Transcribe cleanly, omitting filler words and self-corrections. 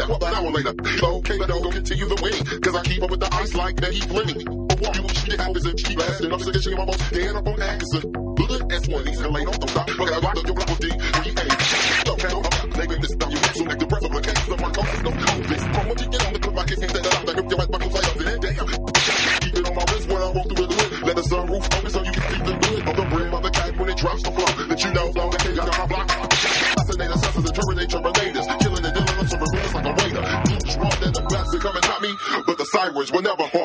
Well, an hour later, okay, but don't go continue the winning. Cause I keep up with the ice like that he flaming. But what you shit happens and she blasting up, so she almost dead up on Atkinson. Good S1, and laid on the top. Look at I locked up your block with D3A. Okay, I'm not making this stuff. You so like the breath of a case of my coast. No confidence. From what you get on the clip, I can't say that I'm the grip your ass buckles like up to that damn. Keep it on my wrist when I walk through the hood. Let the sunroof open so you can see the hood of the brim of the cat when it drops the floor. That you know, long the cage on my block. Assassinate assassins and terminators. Killing and dealing up some reverse like a waiter. Each one that the blasted come and not me, but the sideways will never